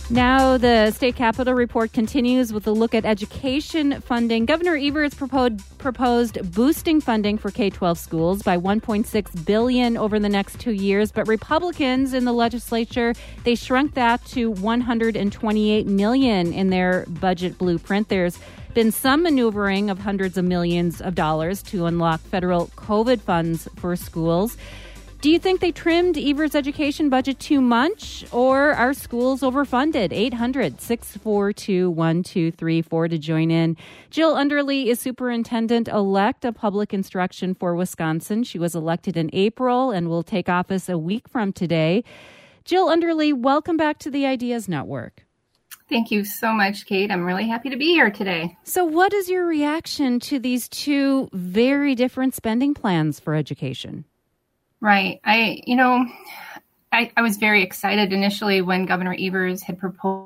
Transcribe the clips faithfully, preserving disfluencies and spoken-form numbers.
Now the state capitol report continues with a look at education funding. Governor Evers proposed, proposed boosting funding for K twelve schools by one point six billion dollars over the next two years. But Republicans in the legislature, they shrunk that to one hundred twenty-eight million dollars in their budget blueprint. There's been some maneuvering of hundreds of millions of dollars to unlock federal COVID funds for schools. Do you think they trimmed Evers' education budget too much, or are schools overfunded? eight hundred, six four two, one two three four to join in. Jill Underly is superintendent-elect of public instruction for Wisconsin. She was elected in April and will take office a week from today. Jill Underly, welcome back to the Ideas Network. Thank you so much, Kate. I'm really happy to be here today. So what is your reaction to these two very different spending plans for education? Right. I, you know, I, I was very excited initially when Governor Evers had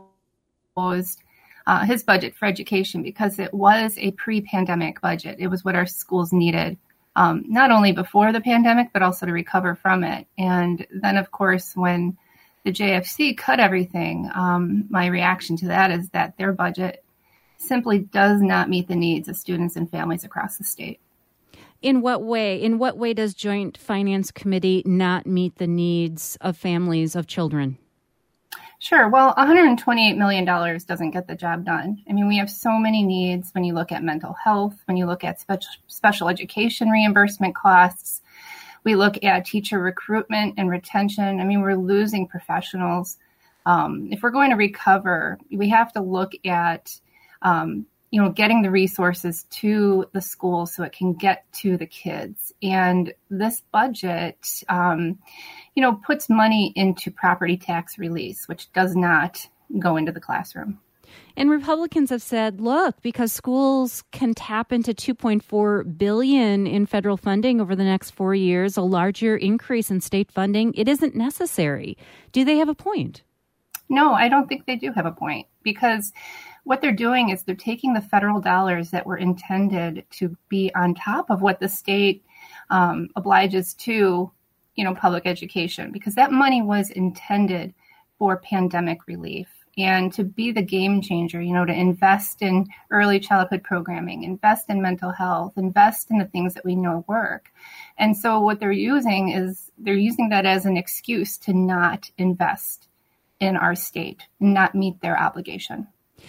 proposed uh, his budget for education because it was a pre-pandemic budget. It was what our schools needed, um, not only before the pandemic, but also to recover from it. And then, of course, when the J F C cut everything, um, my reaction to that is that their budget simply does not meet the needs of students and families across the state. In what way? In what way does Joint Finance Committee not meet the needs of families of children? Sure. Well, one hundred twenty-eight million dollars doesn't get the job done. I mean, we have so many needs when you look at mental health, when you look at special, special education reimbursement costs, we look at teacher recruitment and retention. I mean, we're losing professionals. Um, if we're going to recover, we have to look at um, you know, getting the resources to the school so it can get to the kids. And this budget, um, you know, puts money into property tax release, which does not go into the classroom. And Republicans have said, look, because schools can tap into two point four billion dollars in federal funding over the next four years, a larger increase in state funding, it isn't necessary. Do they have a point? No, I don't think they do have a point, because what they're doing is they're taking the federal dollars that were intended to be on top of what the state um, obliges to, you know, public education, because that money was intended for pandemic relief and to be the game changer, you know, to invest in early childhood programming, invest in mental health, invest in the things that we know work. And so what they're using is they're using that as an excuse to not invest in our state, not meet their obligation.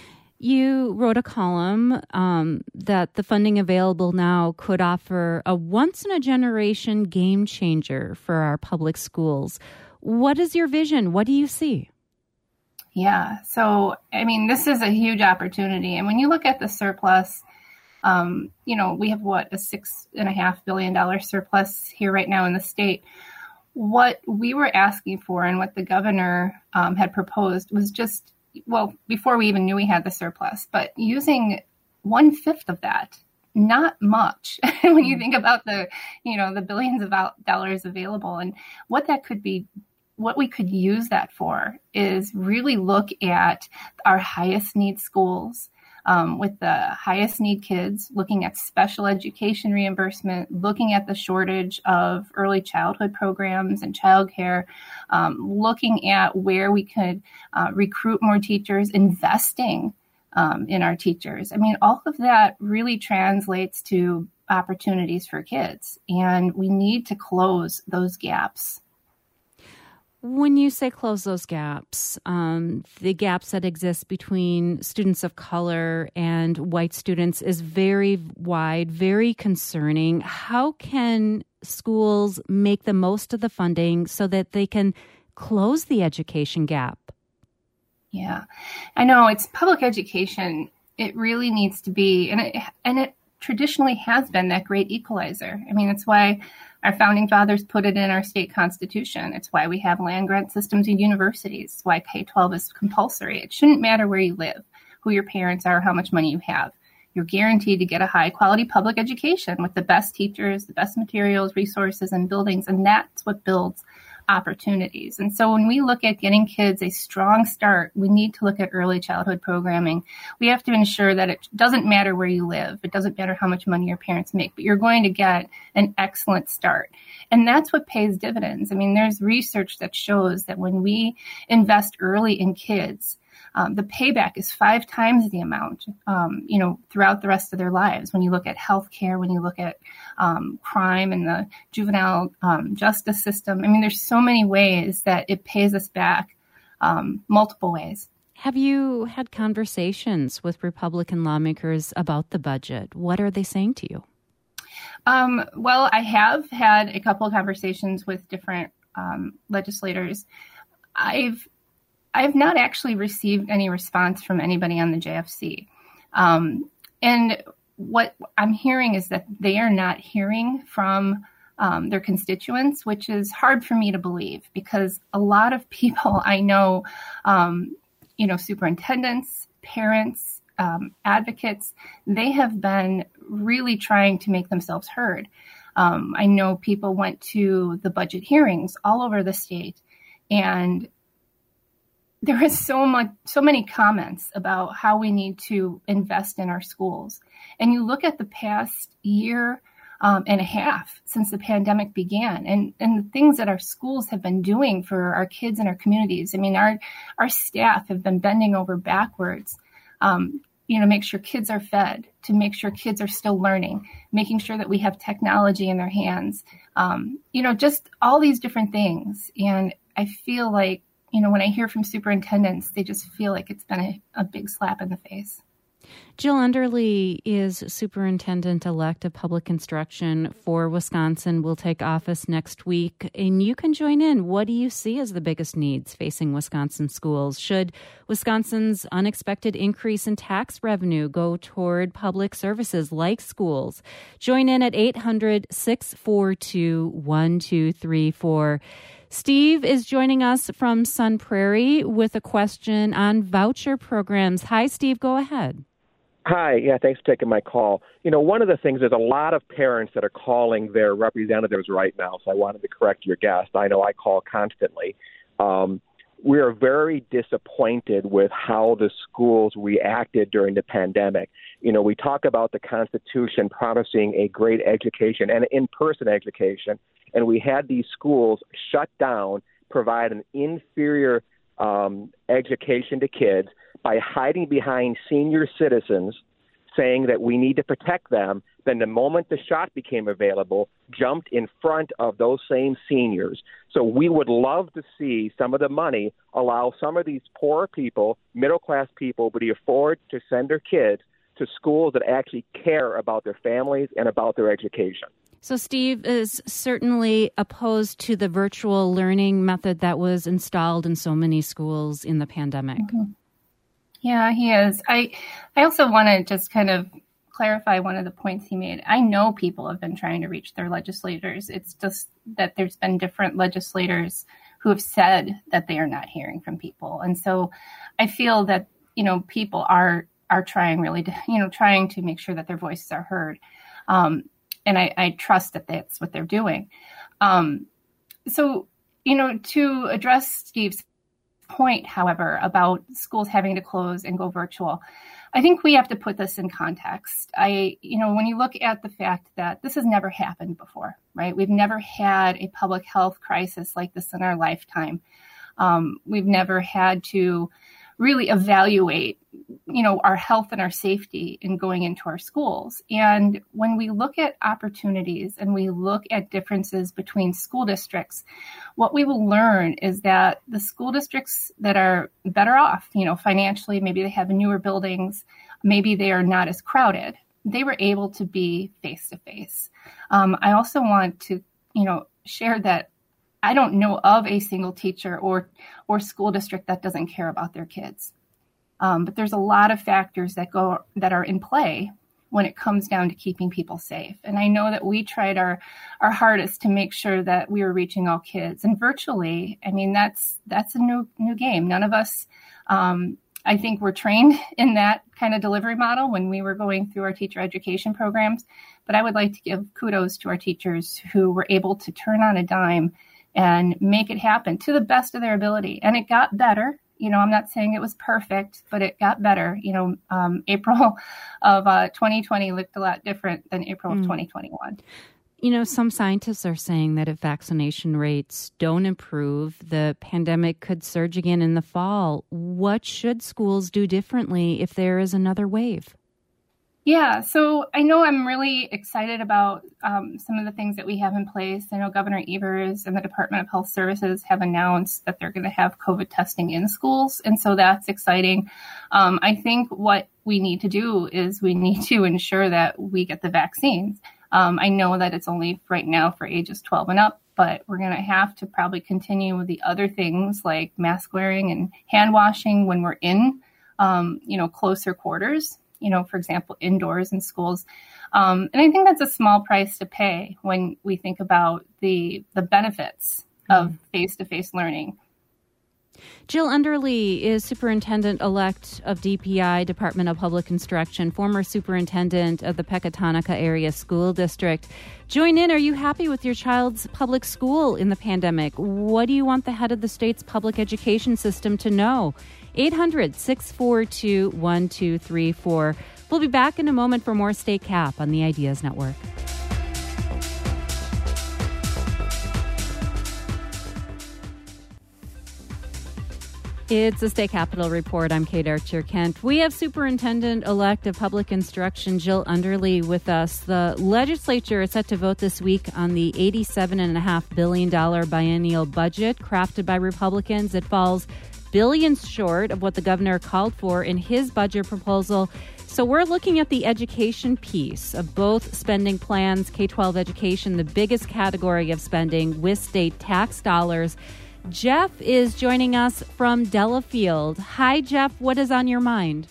You wrote a column um, that the funding available now could offer a once-in-a-generation game changer for our public schools. What is your vision? What do you see? Yeah, so, I mean, this is a huge opportunity. And when you look at the surplus, um, you know, we have, what, a six and a half billion dollar surplus here right now in the state. What we were asking for and what the governor um, had proposed was just, well, before we even knew we had the surplus, but using one fifth of that, not much when you think about the, you know, the billions of dollars available, and what that could be, what we could use that for is really look at our highest need schools, um, with the highest need kids, looking at special education reimbursement, looking at the shortage of early childhood programs and childcare, um, looking at where we could uh, recruit more teachers, investing um, in our teachers. I mean, all of that really translates to opportunities for kids, and we need to close those gaps. When you say close those gaps, um, the gaps that exist between students of color and white students is very wide, very concerning. How can schools make the most of the funding so that they can close the education gap? Yeah, I know it's public education. It really needs to be, and it, and it traditionally has been that great equalizer. I mean, it's why our founding fathers put it in our state constitution. It's why we have land grant systems in universities. It's why K twelve is compulsory. It shouldn't matter where you live, who your parents are, how much money you have. You're guaranteed to get a high quality public education with the best teachers, the best materials, resources, and buildings. And that's what builds opportunities. And so when we look at getting kids a strong start, we need to look at early childhood programming. We have to ensure that it doesn't matter where you live. It doesn't matter how much money your parents make, but you're going to get an excellent start. And that's what pays dividends. I mean, there's research that shows that when we invest early in kids, Um, the payback is five times the amount, um, you know, throughout the rest of their lives. When you look at healthcare, when you look at um, crime and the juvenile um, justice system, I mean, there's so many ways that it pays us back, um, multiple ways. Have you had conversations with Republican lawmakers about the budget? What are they saying to you? Um, well, I have had a couple of conversations with different um, legislators. I've I've not actually received any response from anybody on the J F C. Um, and what I'm hearing is that they are not hearing from um, their constituents, which is hard for me to believe, because a lot of people I know, um, you know, superintendents, parents, um, advocates, they have been really trying to make themselves heard. Um, I know people went to the budget hearings all over the state, and there is so much, so many comments about how we need to invest in our schools. And you look at the past year um, and a half since the pandemic began, and, and the things that our schools have been doing for our kids and our communities. I mean, our our staff have been bending over backwards, um, you know, make sure kids are fed, to make sure kids are still learning, making sure that we have technology in their hands, um, you know, just all these different things. And I feel like, you know, when I hear from superintendents, they just feel like it's been a, a big slap in the face. Jill Underly is Superintendent-elect of Public Instruction for Wisconsin, will take office next week, and you can join in. What do you see as the biggest needs facing Wisconsin schools? Should Wisconsin's unexpected increase in tax revenue go toward public services like schools? Join in at eight hundred, six four two, one two three four. Steve is joining us from Sun Prairie with a question on voucher programs. Hi, Steve. Go ahead. Hi. Yeah, thanks for taking my call. You know, one of the things, there's a lot of parents that are calling their representatives right now, so I wanted to correct your guest. I know I call constantly. Um, we are very disappointed with how the schools reacted during the pandemic. You know, we talk about the Constitution promising a great education and in-person education, and we had these schools shut down, provide an inferior um, education to kids by hiding behind senior citizens, saying that we need to protect them. Then the moment the shot became available, jumped in front of those same seniors. So we would love to see some of the money allow some of these poor people, middle-class people, but afford to send their kids to schools that actually care about their families and about their education. So Steve is certainly opposed to the virtual learning method that was installed in so many schools in the pandemic. Mm-hmm. Yeah, he is. I I also want to just kind of clarify one of the points he made. I know people have been trying to reach their legislators. It's just that there's been different legislators who have said that they are not hearing from people. And so I feel that, you know, people are are trying really to, you know, trying to make sure that their voices are heard. Um, and I, I trust that that's what they're doing. Um, so, you know, to address Steve's point, however, about schools having to close and go virtual, I think we have to put this in context. I, you know, when you look at the fact that this has never happened before, right? We've never had a public health crisis like this in our lifetime. Um, we've never had to really evaluate, you know, our health and our safety in going into our schools. And when we look at opportunities and we look at differences between school districts, what we will learn is that the school districts that are better off, you know, financially, maybe they have newer buildings, maybe they are not as crowded, they were able to be face-to-face. Um, I also want to, you know, share that I don't know of a single teacher or or school district that doesn't care about their kids. Um, but there's a lot of factors that go that are in play when it comes down to keeping people safe. And I know that we tried our our hardest to make sure that we were reaching all kids. And virtually, I mean, that's that's a new new game. None of us, um, I think, were trained in that kind of delivery model when we were going through our teacher education programs. But I would like to give kudos to our teachers who were able to turn on a dime and make it happen to the best of their ability. And it got better. You know, I'm not saying it was perfect, but it got better. You know, um, April of uh, twenty twenty looked a lot different than April mm. of twenty twenty-one. You know, some scientists are saying that if vaccination rates don't improve, the pandemic could surge again in the fall. What should schools do differently if there is another wave? Yeah, so I know I'm really excited about um, some of the things that we have in place. I know Governor Evers and the Department of Health Services have announced that they're going to have COVID testing in schools, and so that's exciting. Um, I think what we need to do is we need to ensure that we get the vaccines. Um, I know that it's only right now for ages twelve and up, but we're going to have to probably continue with the other things like mask wearing and hand washing when we're in, um, you know, closer quarters. You know, for example, indoors in schools. Um, and I think that's a small price to pay when we think about the the benefits of face-to-face learning. Jill Underly is Superintendent-elect of D P I, Department of Public Instruction, former superintendent of the Pecatonica Area School District. Join in. Are you happy with your child's public school in the pandemic? What do you want the head of the state's public education system to know? eight hundred, six four two, one two three four. We'll be back in a moment for more State Cap on the Ideas Network. It's the State Capitol Report. I'm Kate Archer-Kent. We have Superintendent-elect of Public Instruction Jill Underly with us. The legislature is set to vote this week on the eighty-seven point five billion dollars biennial budget crafted by Republicans. It falls billions short of what the governor called for in his budget proposal. So we're looking at the education piece of both spending plans, K twelve education, the biggest category of spending with state tax dollars. Jeff is joining us from Delafield. Hi, Jeff. What is on your mind?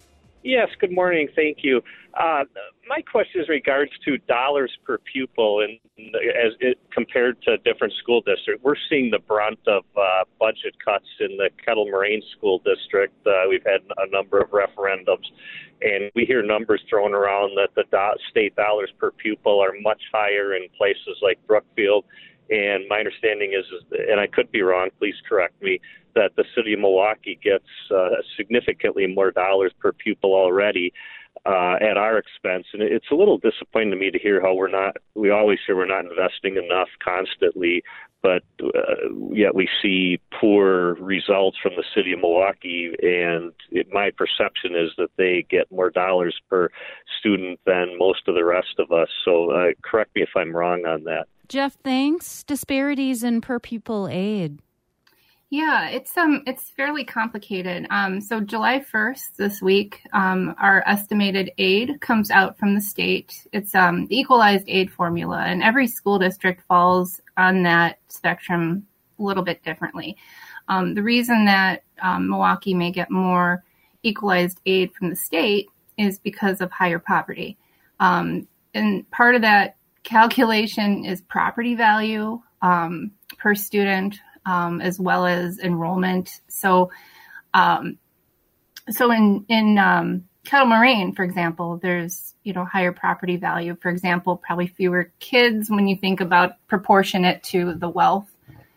Yes, good morning. Thank you. Uh, my question is in regards to dollars per pupil and as it compared to different school districts. We're seeing the brunt of uh, budget cuts in the Kettle Moraine School District. Uh, we've had a number of referendums, and we hear numbers thrown around that the do- state dollars per pupil are much higher in places like Brookfield. And my understanding is, and I could be wrong, please correct me, that the city of Milwaukee gets uh, significantly more dollars per pupil already uh, at our expense. And it's a little disappointing to me to hear how we're not, we always hear we're not investing enough constantly, but uh, yet we see poor results from the city of Milwaukee. And it, my perception is that they get more dollars per student than most of the rest of us. So uh, correct me if I'm wrong on that. Jeff, thanks. Disparities in per pupil aid. Yeah, it's um it's fairly complicated. Um, so July first this week, um, our estimated aid comes out from the state. It's um the equalized aid formula, and every school district falls on that spectrum a little bit differently. Um, the reason that um, Milwaukee may get more equalized aid from the state is because of higher poverty, um, and part of that calculation is property value um, per student, um, as well as enrollment. So, um, so in in um, Kettle Moraine, for example, there's you know higher property value. For example, probably fewer kids when you think about proportionate to the wealth.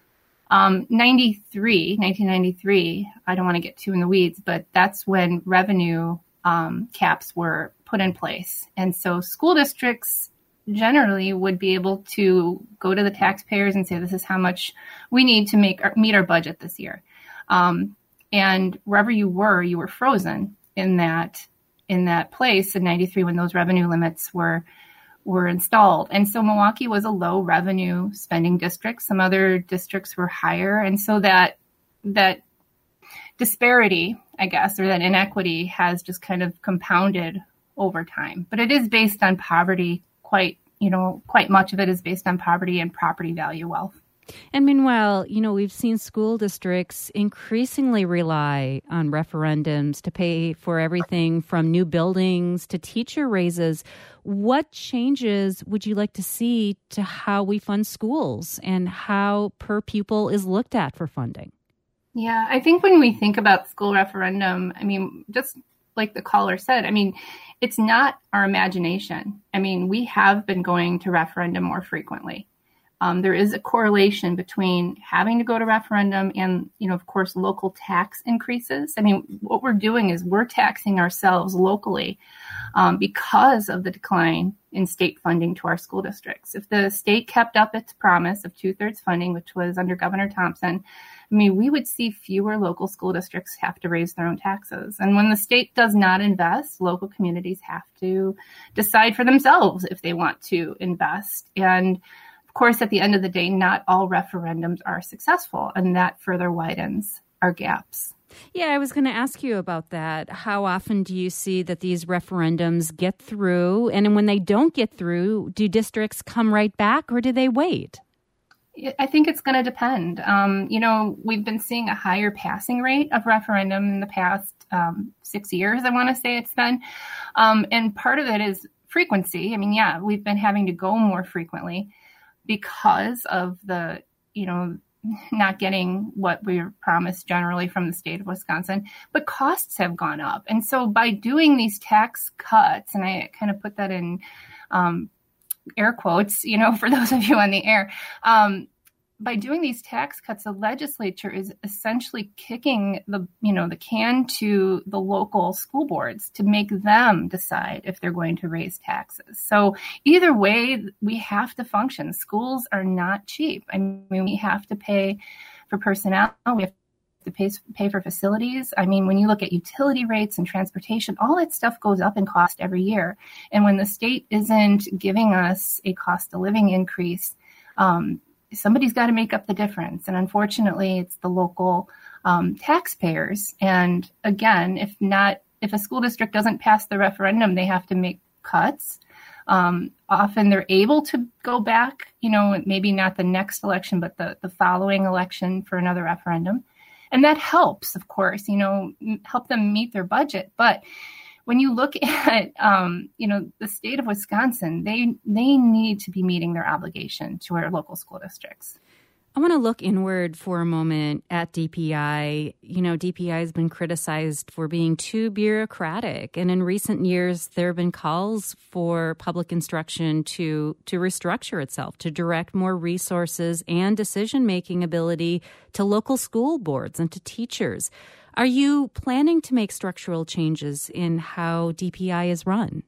Um, ninety-three, nineteen ninety-three. I don't want to get too in the weeds, but that's when revenue um, caps were put in place, and so school districts generally would be able to go to the taxpayers and say, this is how much we need to make our, meet our budget this year. Um, and wherever you were, you were frozen in that in that place in ninety-three when those revenue limits were were installed. And so Milwaukee was a low revenue spending district. Some other districts were higher. And so that that disparity, I guess, or that inequity has just kind of compounded over time. But it is based on poverty. Quite, you know, quite much of it is based on poverty and property value wealth. And meanwhile, you know, we've seen school districts increasingly rely on referendums to pay for everything from new buildings to teacher raises. What changes would you like to see to how we fund schools and how per pupil is looked at for funding? Yeah, I think when we think about school referendum, I mean, just like the caller said, I mean, it's not our imagination. I mean, we have been going to referendum more frequently. Um, there is a correlation between having to go to referendum and, you know, of course, local tax increases. I mean, what we're doing is we're taxing ourselves locally um, because of the decline in state funding to our school districts. If the state kept up its promise of two-thirds funding, which was under Governor Thompson, I mean, we would see fewer local school districts have to raise their own taxes. And when the state does not invest, local communities have to decide for themselves if they want to invest. And of course, at the end of the day, not all referendums are successful, and that further widens our gaps. Yeah, I was going to ask you about that. How often do you see that these referendums get through? And when they don't get through, do districts come right back or do they wait? I think it's going to depend. Um, you know, we've been seeing a higher passing rate of referendum in the past um, six years, I want to say it's been. Um, and part of it is frequency. I mean, yeah, we've been having to go more frequently because of the, you know, not getting what we were promised generally from the state of Wisconsin, but costs have gone up. And so by doing these tax cuts, and I kind of put that in um, air quotes, you know, for those of you on the air, um, by doing these tax cuts, the legislature is essentially kicking the, you know, the can to the local school boards to make them decide if they're going to raise taxes. So either way, we have to function. Schools are not cheap. I mean, we have to pay for personnel. We have to pay, pay for facilities. I mean, when you look at utility rates and transportation, all that stuff goes up in cost every year. And when the state isn't giving us a cost of living increase, um, somebody's got to make up the difference. And unfortunately, it's the local um, taxpayers. And again, if not, if a school district doesn't pass the referendum, they have to make cuts. Um, often they're able to go back, you know, maybe not the next election, but the, the following election for another referendum. And that helps, of course, you know, help them meet their budget. But when you look at, um, you know, the state of Wisconsin, they they need to be meeting their obligation to our local school districts. I want to look inward for a moment at D P I. You know, D P I has been criticized for being too bureaucratic. And in recent years, there have been calls for public instruction to, to restructure itself, to direct more resources and decision-making ability to local school boards and to teachers. Are you planning to make structural changes in how D P I is run?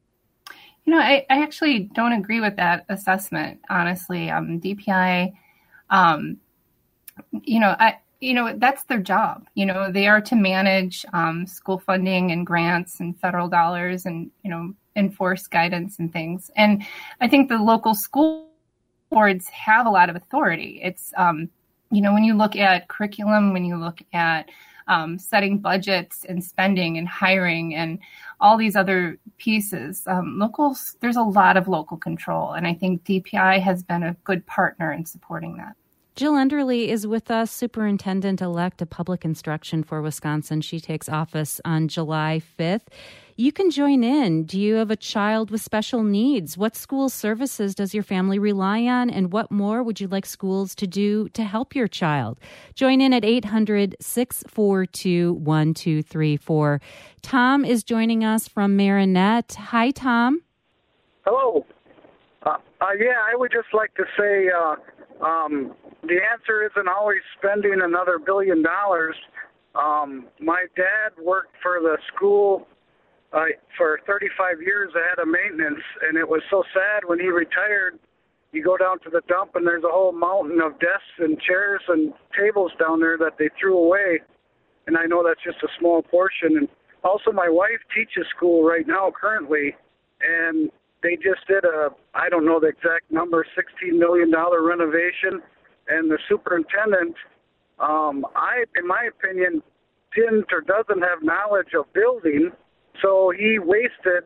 You know, I, I actually don't agree with that assessment, honestly. Um, D P I, um, you know, I, you know, that's their job. You know, they are to manage um, school funding and grants and federal dollars and, you know, enforce guidance and things. And I think the local school boards have a lot of authority. It's, um, you know, when you look at curriculum, when you look at Um, setting budgets and spending and hiring and all these other pieces. Um, locals, there's a lot of local control, and I think D P I has been a good partner in supporting that. Jill Enderle is with us, Superintendent-elect of Public Instruction for Wisconsin. She takes office on July fifth. You can join in. Do you have a child with special needs? What school services does your family rely on? And what more would you like schools to do to help your child? Join in at eight hundred, six four two, one two three four. Tom is joining us from Marinette. Hi, Tom. Hello. Uh, uh, yeah, I would just like to say uh, um, the answer isn't always spending another billion dollars. Um, my dad worked for the school Uh, for thirty-five years ahead of maintenance, and it was so sad when he retired. You go down to the dump, and there's a whole mountain of desks and chairs and tables down there that they threw away, and I know that's just a small portion. And also, my wife teaches school right now currently, and they just did a, I don't know the exact number, sixteen million dollars renovation, and the superintendent, um, I, in my opinion, didn't or doesn't have knowledge of building. So he wasted,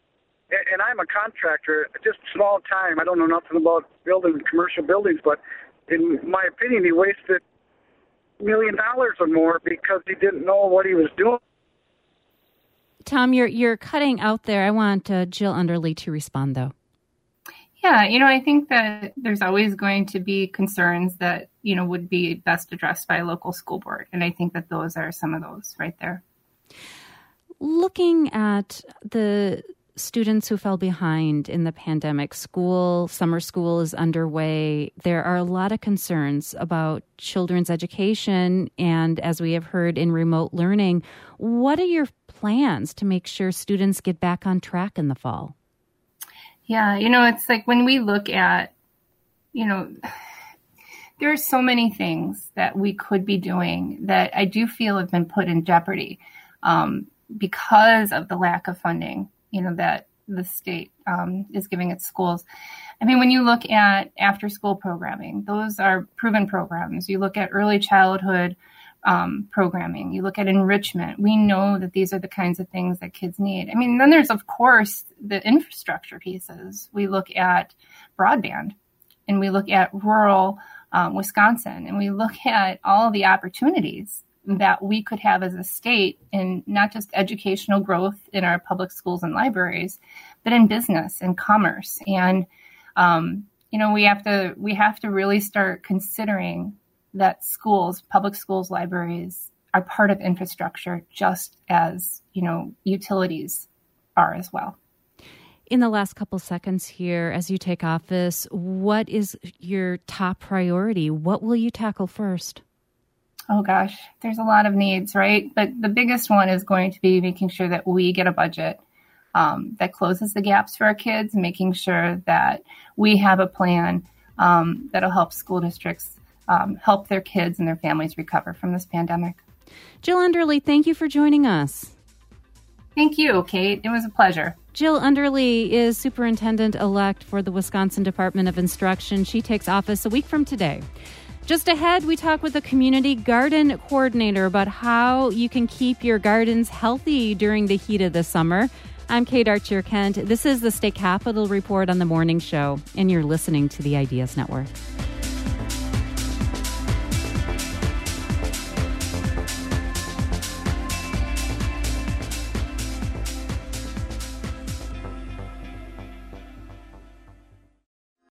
and I'm a contractor, just small time. I don't know nothing about building commercial buildings, but in my opinion, he wasted a million dollars or more because he didn't know what he was doing. Tom, you're you're cutting out there. I want uh, Jill Enderle to respond, though. Yeah, you know, I think that there's always going to be concerns that, you know, would be best addressed by a local school board. And I think that those are some of those right there. Looking at the students who fell behind in the pandemic, school, summer school is underway. There are a lot of concerns about children's education and, as we have heard, in remote learning. What are your plans to make sure students get back on track in the fall? Yeah, you know, it's like when we look at, you know, there are so many things that we could be doing that I do feel have been put in jeopardy um, because of the lack of funding, you know, that the state um, is giving its schools. I mean, when you look at after school programming, those are proven programs. You look at early childhood um, programming, you look at enrichment. We know that these are the kinds of things that kids need. I mean, then there's, of course, the infrastructure pieces. We look at broadband and we look at rural um, Wisconsin, and we look at all the opportunities that we could have as a state in not just educational growth in our public schools and libraries, but in business and commerce. And, um, you know, we have to, we have to really start considering that schools, public schools, libraries are part of infrastructure just as, you know, utilities are as well. In the last couple seconds here, as you take office, what is your top priority? What will you tackle first? Oh, gosh, there's a lot of needs, right? But the biggest one is going to be making sure that we get a budget um, that closes the gaps for our kids, making sure that we have a plan um, that'll help school districts um, help their kids and their families recover from this pandemic. Jill Underly, thank you for joining us. Thank you, Kate. It was a pleasure. Jill Underly is superintendent-elect for the Wisconsin Department of Instruction. She takes office a week from today. Just ahead, we talk with a community garden coordinator about how you can keep your gardens healthy during the heat of the summer. I'm Kate Archer-Kent. This is the State Capitol Report on the Morning Show, and you're listening to the Ideas Network.